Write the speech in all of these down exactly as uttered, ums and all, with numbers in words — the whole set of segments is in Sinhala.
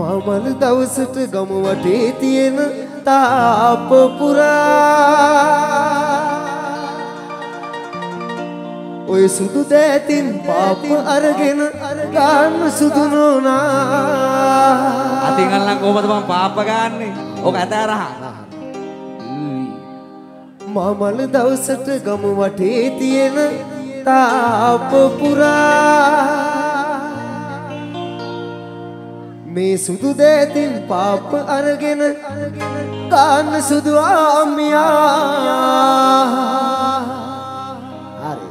මමල දවසට ගම වටේ තියෙන තාප පුරා ඔය සුදු දෑතින් පාප අරගෙන ගන්න සුදු නෝනා අතින් අල්ලන් කොහමද මම පාප ගන්නෙ ඔක ඇතෑරහ මමල දවසට ගම වටේ තියෙන තාප පුරා මේ සුදු දෑතින් පාප අරගෙන ගන්න සුදු ආමියා හරි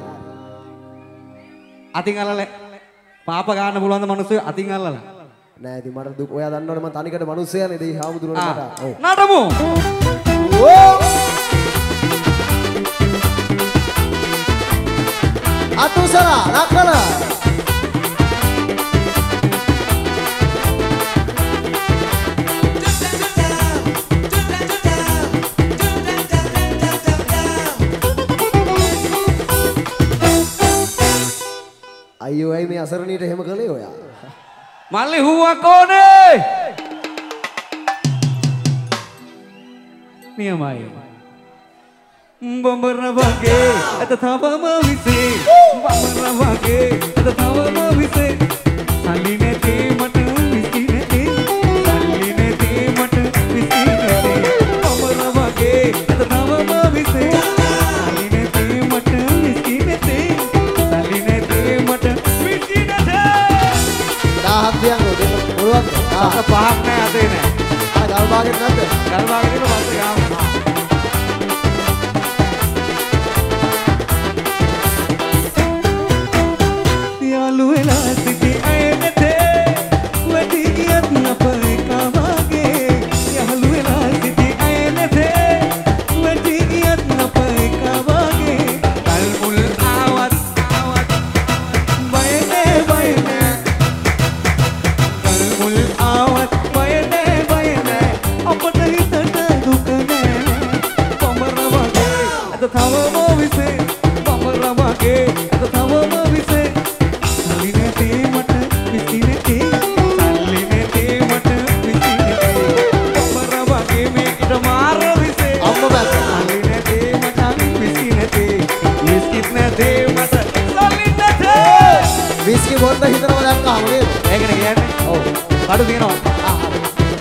අතින් අල්ලලා පාප ගන්න පුළුවන් ද මිනිස්සු අතින් අල්ලලා නෑ ඉතින් මට දුක් ඔයා දන්නවනේ මම තනිකර මිනිස්සයානේ දෙයි හාමුදුරුවනේ මට ඔව් නඩමු ඕ අතුසලා ලක්කන අයියෝ අයි මේ අසරණීට එහෙම කළේ ඔයා මල්ලි හුවක් ඕනේ නියමයි බඹර වගේ අත තවම විසේ බඹර වගේ අත තවම විසේ සල්ලි නැති මට විසි නැති සල්ලි නැති මට විසි නැති බඹර වගේ අත තවම විසේ සල්ලි නැති මට විසි නැති සල්ලි නැති මට විසි නැති දහයක් දියන් ඔය මොනවද අත පහක් නෑ අතේ නෑ ආ ගල් බාගෙත් නැද්ද ගල් බාගෙත් පස්සේ ගාම විස්කි බොන්න හිතනවා දැක්කාම නේද? ඒකනේ කියන්නේ. ඔව්. කඩු තියෙනවා. ආ හරි.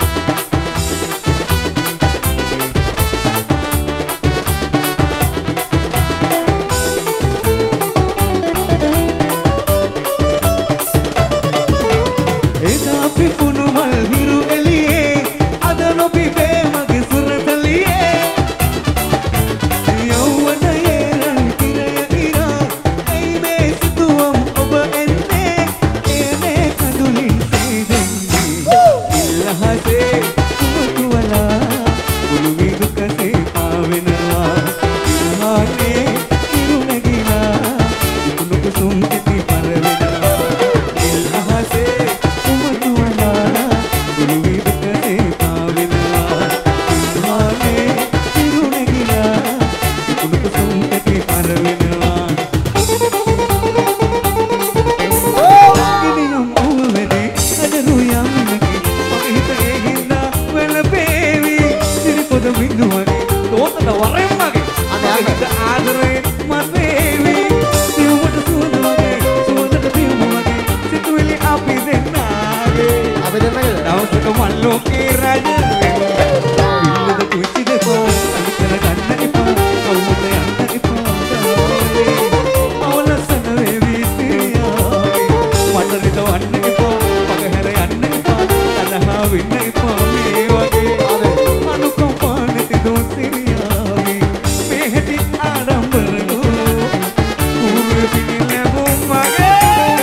එදා පිපුණු මල් හිරු එළියේ අද නොපිපේ මගේ සුරතලියේ යෞවනයේ රන් තිරය ඉරා ඇයි මේ සිතුවම් ඔබ එන්නේ එනේ කඳුලින් සීදෙන්නේ ඉල්ලහසේ කුතුවලා කුළු විදුකසේ පාවෙනවා ඉල්හානේ ඉරු නැගිලා ඉක්ුණු කුසුම් කෙටි පරවෙනවා ඉල්ලහසේ කුතුවලා කුළු විදුකසේ පාවෙනවා ඉල්හානේ ඉරු නැගිලා ඉක්ුණු කුසුම් කෙටි පරවෙනවා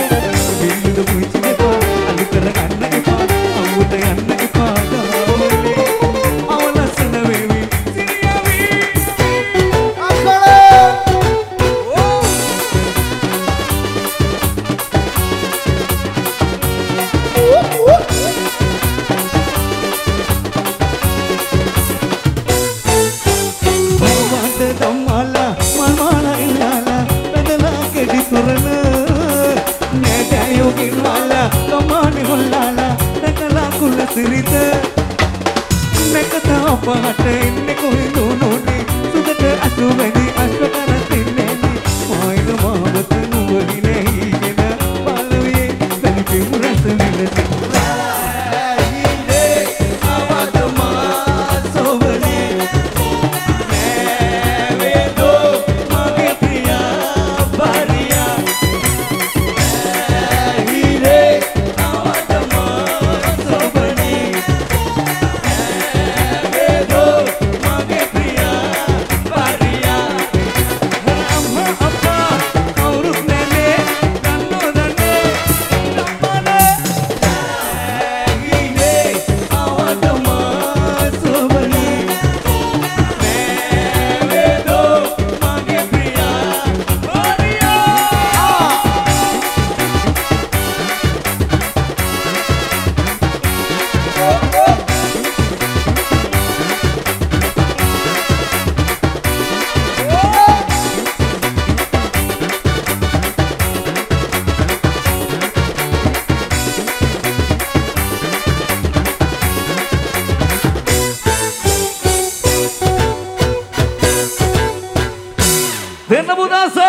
Bye. සිරිත නැකතා පහට එන්නේ කොහෙද නෝනේ සුදට අසු වැඩි අශ්ව කරතින්නේ මායින මාවත නුඹහි නැහිගෙන බලවේ බැලිපෙම් රස විඳින Dentro da mudança!